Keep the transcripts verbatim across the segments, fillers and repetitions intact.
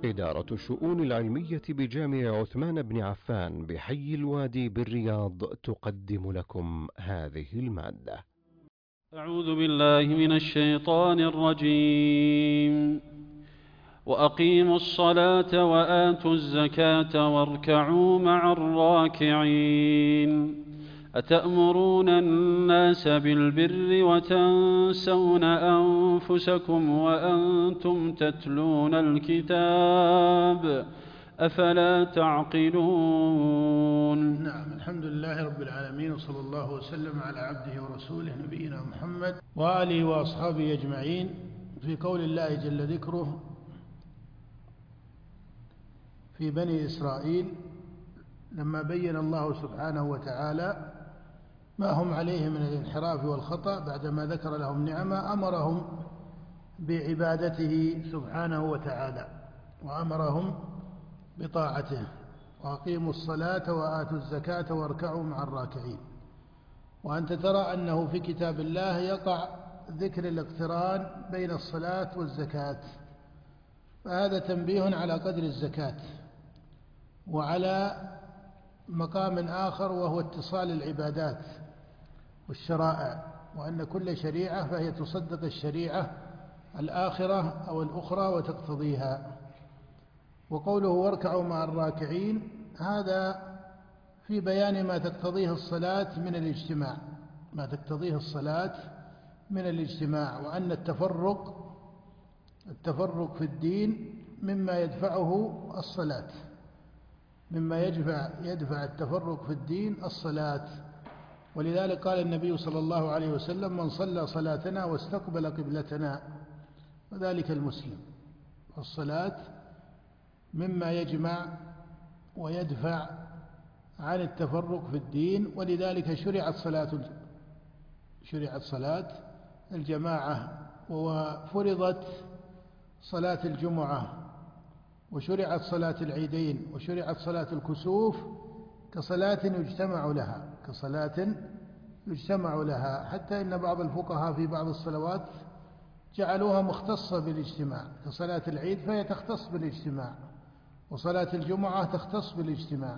إدارة الشؤون العلمية بجامع عثمان بن عفان بحي الوادي بالرياض تقدم لكم هذه المادة. أعوذ بالله من الشيطان الرجيم. وأقيموا الصلاة وآتوا الزكاة واركعوا مع الراكعين. أتأمرون الناس بالبر وتنسون أنفسكم وأنتم تتلون الكتاب أفلا تعقلون. نعم، الحمد لله رب العالمين، وصلى الله وسلم على عبده ورسوله نبينا محمد وآله وأصحابه أجمعين. في قول الله جل ذكره في بني إسرائيل لما بين الله سبحانه وتعالى ما هم عليه من الانحراف والخطأ بعدما ذكر لهم نعمة، أمرهم بعبادته سبحانه وتعالى وأمرهم بطاعته. وأقيموا الصلاة وآتوا الزكاة واركعوا مع الراكعين. وأنت ترى أنه في كتاب الله يقع ذكر الاقتران بين الصلاة والزكاة، فهذا تنبيه على قدر الزكاة وعلى مقام آخر وهو اتصال العبادات والشرائع، وأن كل شريعة فهي تصدق الشريعة الآخرة أو الأخرى وتقتضيها. وقوله واركعوا مع الراكعين هذا في بيان ما تقتضيه الصلاة من الاجتماع ما تقتضيه الصلاة من الاجتماع وأن التفرق التفرق في الدين مما يدفعه الصلاة مما يدفع يدفع التفرق في الدين الصلاة. ولذلك قال النبي صلى الله عليه وسلم: من صلى صلاتنا واستقبل قبلتنا وذلك المسلم. الصلاة مما يجمع ويدفع عن التفرق في الدين، ولذلك شرعت صلاة شرعت صلاة الجماعة، وفرضت صلاة الجمعة، وشرعت صلاة العيدين، وشرعت صلاة الكسوف كصلاة يجتمع لها كصلاة يجتمع لها حتى إن بعض الفقهاء في بعض الصلوات جعلوها مختصة بالاجتماع، كصلاة العيد فهي تختص بالاجتماع، وصلاة الجمعة تختص بالاجتماع،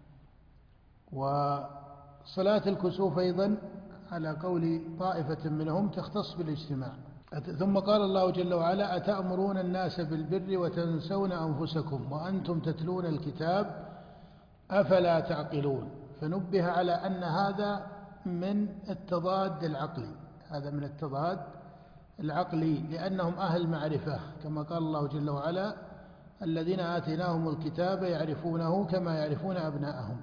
وصلاة الكسوف أيضا على قول طائفة منهم تختص بالاجتماع. ثم قال الله جل وعلا: أتأمرون الناس بالبر وتنسون أنفسكم وأنتم تتلون الكتاب أفلا تعقلون. فنبه على أن هذا من التضاد العقلي هذا من التضاد العقلي لأنهم أهل معرفة، كما قال الله جل وعلا: الذين آتيناهم الكتاب يعرفونه كما يعرفون أبناءهم.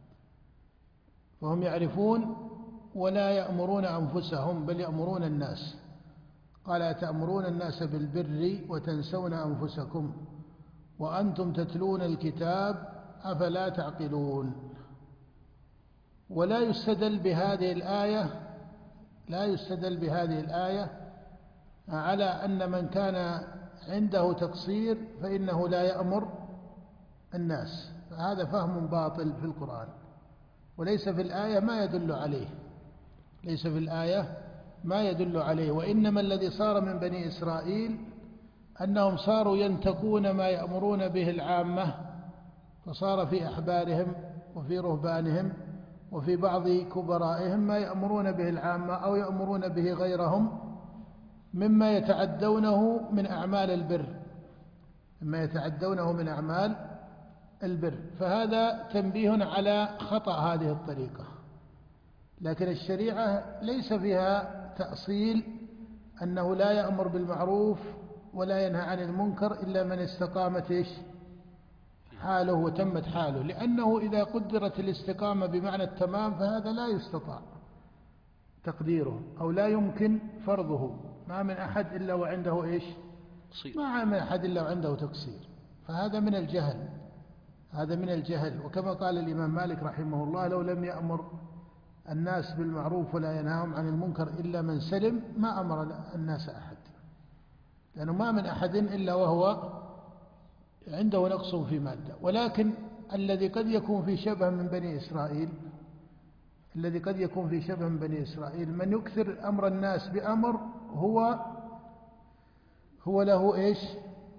فهم يعرفون ولا يأمرون أنفسهم بل يأمرون الناس. قال: أتأمرون الناس بالبر وتنسون أنفسكم وأنتم تتلون الكتاب أفلا تعقلون. ولا يستدل بهذه الآية لا يستدل بهذه الآية على أن من كان عنده تقصير فإنه لا يأمر الناس، فهذا فهم باطل في القرآن، وليس في الآية ما يدل عليه ليس في الآية ما يدل عليه وإنما الذي صار من بني إسرائيل أنهم صاروا ينتقون ما يأمرون به العامة، فصار في أحبارهم وفي رهبانهم وفي بعض كبرائهم ما يأمرون به العامة أو يأمرون به غيرهم مما يتعدونه من أعمال البر مما يتعدونه من أعمال البر فهذا تنبيه على خطأ هذه الطريقة. لكن الشريعة ليس فيها تأصيل أنه لا يأمر بالمعروف ولا ينهى عن المنكر إلا من استقامت إيش حاله وتمت حاله، لأنه إذا قدرت الاستقامة بمعنى التمام فهذا لا يستطاع تقديره أو لا يمكن فرضه. ما من أحد إلا وعنده إيش ما من أحد إلا وعنده تقصير، فهذا من الجهل هذا من الجهل وكما قال الإمام مالك رحمه الله: لو لم يأمر الناس بالمعروف ولا ينهاهم عن المنكر إلا من سلم ما أمر الناس أحد، لأنه ما من أحد إلا وهو عنده نقص في مادة. ولكن الذي قد يكون في شبه من بني إسرائيل الذي قد يكون في شبه من بني إسرائيل من يكثر أمر الناس بأمر هو هو له إيش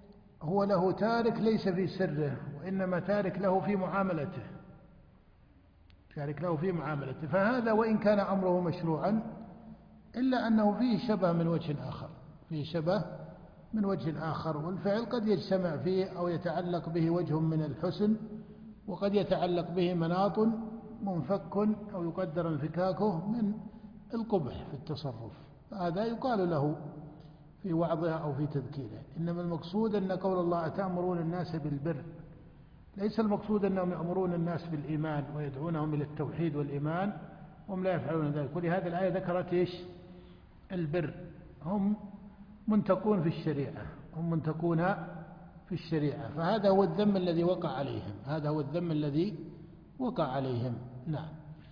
هو له تارك ليس في سره، وإنما تارك له في معاملته، تارك له في معاملته، فهذا وإن كان أمره مشروعا إلا أنه فيه شبه من وجه آخر، فيه شبه من وجه آخر، والفعل قد يجتمع فيه أو يتعلق به وجه من الحسن، وقد يتعلق به مناط منفك أو يقدر انفكاكه من القبح في التصرف، هذا يقال له في وعظها أو في تذكيره. إنما المقصود أن قول الله أتأمرون الناس بالبر، ليس المقصود أنهم يأمرون الناس بالإيمان ويدعونهم إلى التوحيد والإيمان هم لا يفعلون ذلك، ولهذا الآية ذكرت إيش؟ البر، هم منتقون في الشريعة، هم منتقون في الشريعة، فهذا هو الذم الذي وقع عليهم، هذا هو الذم الذي وقع عليهم. نعم.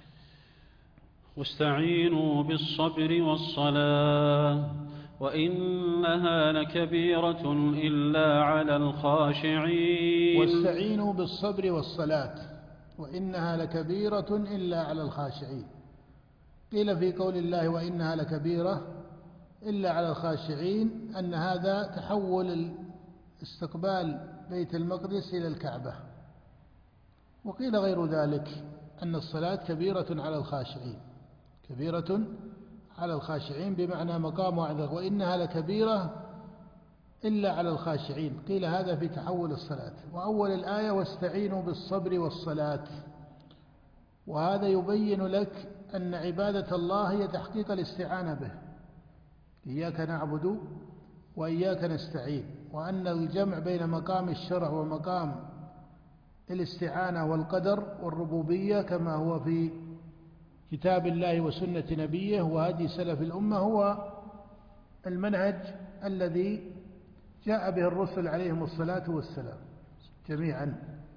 واستعينوا بالصبر والصلاة وإنها لكبيرة إلا على الخاشعين. واستعينوا بالصبر والصلاة وإنها لكبيرة إلا على الخاشعين. قيل في قول الله وإنها لكبيرة إلا على الخاشعين أن هذا تحول استقبال بيت المقدس إلى الكعبة، وقيل غير ذلك أن الصلاة كبيرة على الخاشعين، كبيرة على الخاشعين بمعنى مقام وعده، وإنها لكبيرة إلا على الخاشعين، قيل هذا في تحول الصلاة. وأول الآية واستعينوا بالصبر والصلاة، وهذا يبين لك أن عبادة الله هي تحقيق الاستعانة به، إياك نعبد وإياك نستعين، وأن الجمع بين مقام الشرع ومقام الاستعانة والقدر والربوبية كما هو في كتاب الله وسنة نبيه وهدي سلف الأمة هو المنهج الذي جاء به الرسل عليهم الصلاة والسلام جميعا،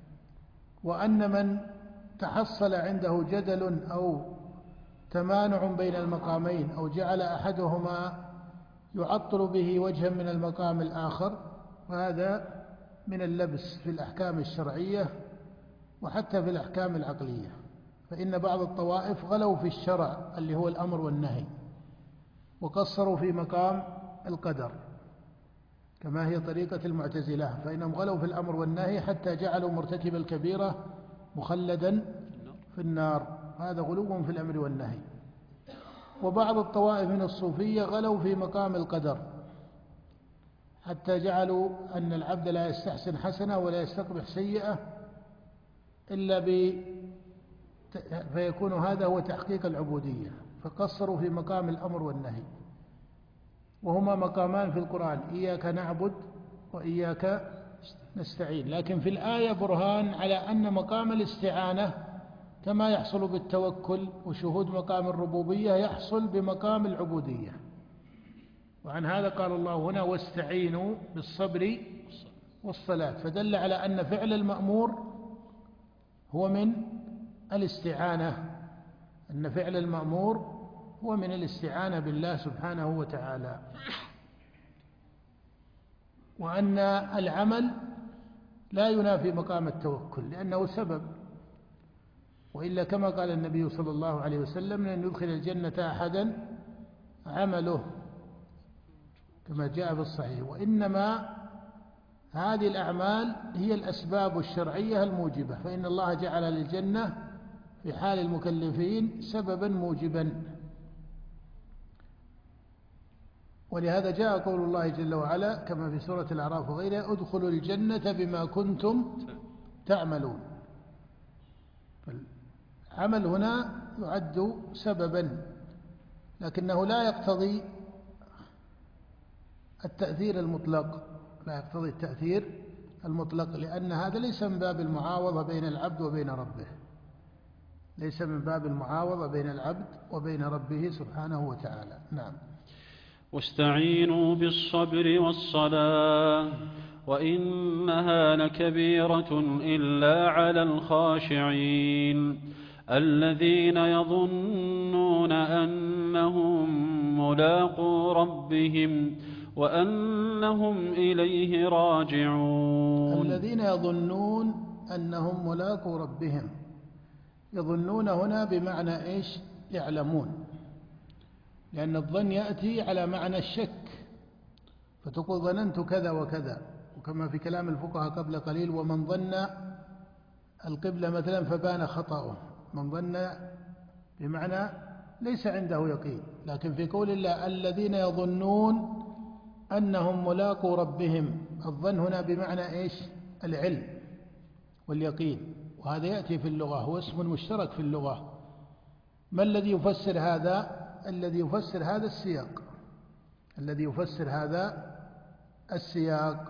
وأن من تحصل عنده جدل أو تمانع بين المقامين أو جعل أحدهما يعطل به وجها من المقام الآخر فهذا من اللبس في الأحكام الشرعية وحتى في الأحكام العقلية. فإن بعض الطوائف غلوا في الشرع اللي هو الأمر والنهي وقصروا في مقام القدر كما هي طريقة المعتزلة، فإنهم غلوا في الأمر والنهي حتى جعلوا مرتكب الكبيرة مخلدا في النار، هذا غلو في الأمر والنهي. وبعض الطوائف من الصوفية غلوا في مقام القدر حتى جعلوا أن العبد لا يستحسن حسنة ولا يستقبح سيئة إلا ب فيكون هذا هو تحقيق العبودية، فقصروا في مقام الأمر والنهي، وهما مقامان في القرآن إياك نعبد وإياك نستعين. لكن في الآية برهان على أن مقام الاستعانة كما يحصل بالتوكل وشهود مقام الربوبية يحصل بمقام العبودية، وعن هذا قال الله هنا واستعينوا بالصبر والصلاة، فدل على أن فعل المأمور هو من الاستعانة، أن فعل المأمور هو من الاستعانة بالله سبحانه وتعالى، وأن العمل لا ينافي مقام التوكل لأنه سبب، وإلا كما قال النبي صلى الله عليه وسلم لن يدخل الجنة أحدا عمله كما جاء في الصحيح، وإنما هذه الأعمال هي الأسباب الشرعية الموجبة، فإن الله جعل للجنة في حال المكلفين سببا موجبا. ولهذا جاء قول الله جل وعلا كما في سورة الأعراف وغيرها ادخلوا الجنة بما كنتم تعملون، فالعمل هنا يعد سببا لكنه لا يقتضي التأثير المطلق، لا يقتضي التأثير المطلق، لأن هذا ليس من باب المعاوضة بين العبد وبين ربه، ليس من باب المعاوضة بين العبد وبين ربه سبحانه وتعالى. نعم. واستعينوا بالصبر والصلاة وإنها لكبيرة إلا على الخاشعين الذين يظنون أنهم ملاقو ربهم وأنهم إليه راجعون. الذين يظنون أنهم ملاقو ربهم، يظنون هنا بمعنى إيش؟ يعلمون، لأن الظن يأتي على معنى الشك، فتقول ظننت كذا وكذا، وكما في كلام الفقهاء قبل قليل: ومن ظن القبلة مثلا فبان خطأه. من ظن بمعنى ليس عنده يقين، لكن في قول الله: الذين يظنون أنهم ملاقو ربهم، الظن هنا بمعنى إيش؟ العلم واليقين، وهذا يأتي في اللغة، هو اسم مشترك في اللغة. ما الذي يفسر هذا؟ الذي يفسر هذا السياق، الذي يفسر هذا السياق.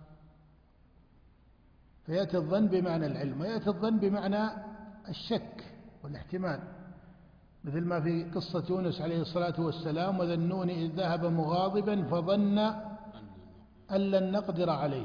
فيأتي الظن بمعنى العلم، ويأتي الظن بمعنى الشك والاحتمال، مثل ما في قصة يونس عليه الصلاة والسلام: وذا النون إذ ذهب مغاضبا فظن أن لن نقدر عليه.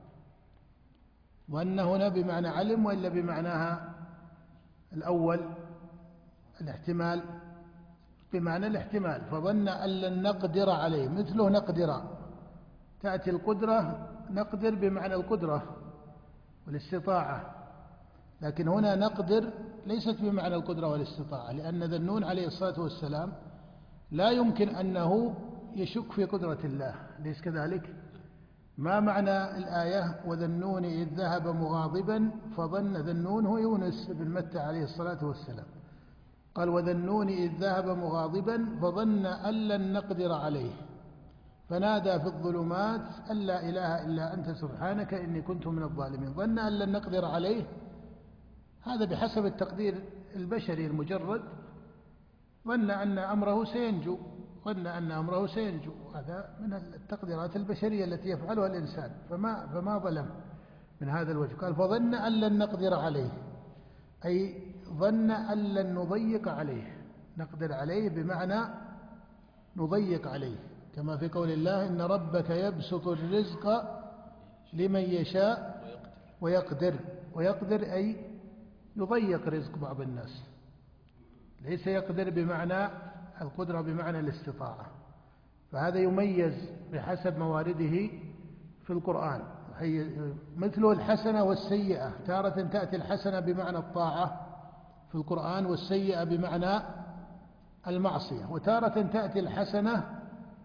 وأن هنا بمعنى علم، وإلا بمعناها الأول الاحتمال، بمعنى الاحتمال. فظن أن لن نقدر عليه، مثله نقدر، تأتي القدرة نقدر بمعنى القدرة والاستطاعة، لكن هنا نقدر ليست بمعنى القدرة والاستطاعة، لأن ذا النون عليه الصلاة والسلام لا يمكن أنه يشك في قدرة الله، ليس كذلك؟ ما معنى الآية: وذا النون إذ ذهب مغاضبا فظن؟ ذا النون هو يونس بن متى عليه الصلاة والسلام، قال: وذا النون إذ ذهب مغاضبا فظن أن لن نقدر عليه فنادى في الظلمات أن لا إله إلا أنت سبحانك إني كنت من الظالمين. ظن أن لن نقدر عليه، هذا بحسب التقدير البشري المجرد، ظن أن أمره سينجو، ظن أن أمره سينجو، هذا من التقديرات البشرية التي يفعلها الإنسان، فما, فما ظلم من هذا الوجه. قال: فظن أن لن نقدر عليه، أي ظن أن لن نضيق عليه. نقدر عليه بمعنى نضيق عليه، كما في قول الله: إن ربك يبسط الرزق لمن يشاء ويقدر. ويقدر أي يضيق رزق بعض الناس، ليس يقدر بمعنى القدرة بمعنى الاستطاعة. فهذا يميز بحسب موارده في القرآن. مثله الحسنة والسيئة، تارة تأتي الحسنة بمعنى الطاعة في القرآن، والسيئة بمعنى المعصية. وتارة تأتي الحسنة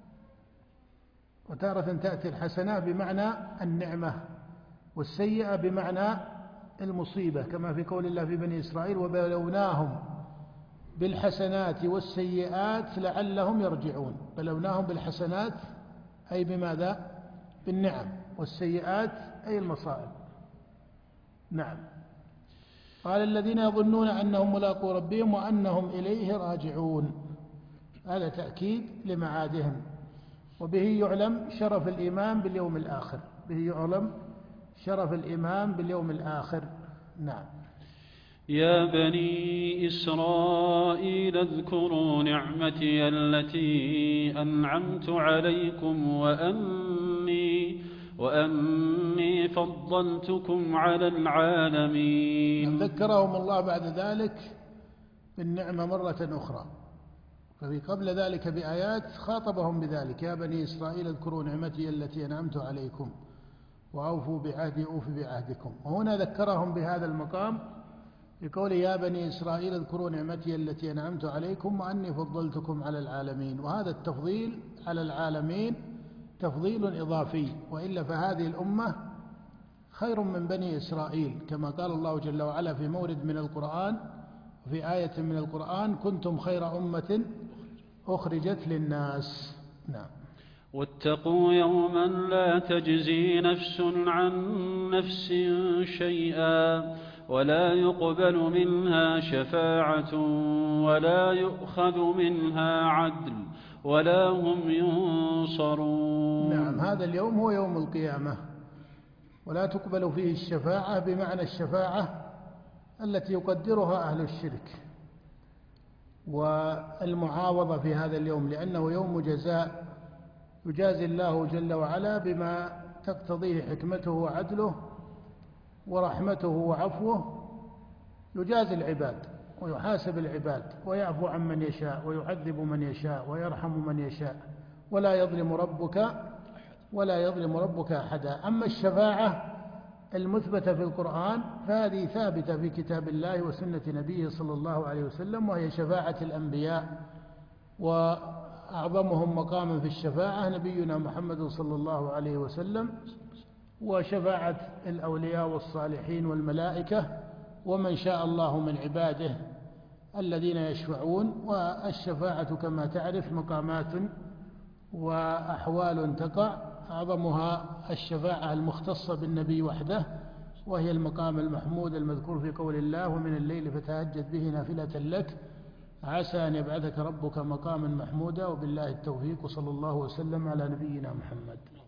وتارة تأتي الحسنة بمعنى النعمة، والسيئة بمعنى المصيبة، كما في قول الله في بني إسرائيل: وبلوناهم بالحسنات والسيئات لعلهم يرجعون. بلوناهم بالحسنات أي بماذا؟ بالنعم، والسيئات أي المصائب. نعم. قال: الذين يظنون أنهم ملاقو ربهم وأنهم إليه راجعون. هذا تأكيد لمعادهم، وبه يعلم شرف الإيمان باليوم الآخر، به يعلم شرف الإيمان باليوم الآخر. نعم. يا بني إسرائيل اذكروا نعمتي التي أنعمت عليكم وأني, وأني فضلتكم على العالمين. ذكرهم الله بعد ذلك بالنعمة مرة أخرى، ففي قبل ذلك بآيات خاطبهم بذلك: يا بني إسرائيل اذكروا نعمتي التي أنعمت عليكم وأوفوا بعهدي أوف بعهدكم. وهنا ذكرهم بهذا المقام بقول: يا بني إسرائيل اذكروا نعمتي التي أنعمت عليكم وأني فضلتكم على العالمين. وهذا التفضيل على العالمين تفضيل إضافي، وإلا فهذه الأمة خير من بني إسرائيل، كما قال الله جل وعلا في مورد من القرآن وفي آية من القرآن: كنتم خير أمة أخرجت للناس. نعم. واتقوا يوما لا تجزي نفس عن نفس شيئا ولا يقبل منها شفاعة ولا يؤخذ منها عدل ولا هم ينصرون. نعم. هذا اليوم هو يوم القيامة، ولا تقبل فيه الشفاعة بمعنى الشفاعة التي يقدرها أهل الشرك، والمعاوضة في هذا اليوم، لأنه يوم جزاء يجازي الله جل وعلا بما تقتضيه حكمته وعدله ورحمته وعفوه، يجازي العباد ويحاسب العباد ويعفو عن من يشاء ويعذب من يشاء ويرحم من يشاء، ولا يظلم ربك ولا يظلم ربك أحدا. أما الشفاعة المثبتة في القرآن فهذه ثابتة في كتاب الله وسنة نبيه صلى الله عليه وسلم، وهي شفاعة الأنبياء، وأعظمهم مقاما في الشفاعة نبينا محمد صلى الله عليه وسلم، وشفاعة الأولياء والصالحين والملائكة ومن شاء الله من عباده الذين يشفعون. والشفاعة كما تعرف مقامات وأحوال تقع، أعظمها الشفاعة المختصة بالنبي وحده، وهي المقام المحمود المذكور في قول الله: ومن الليل فتهجد به نافلة لك عسى أن يبعثك ربك مقاما محمودا. وبالله التوفيق، وصلى الله وسلم على نبينا محمد.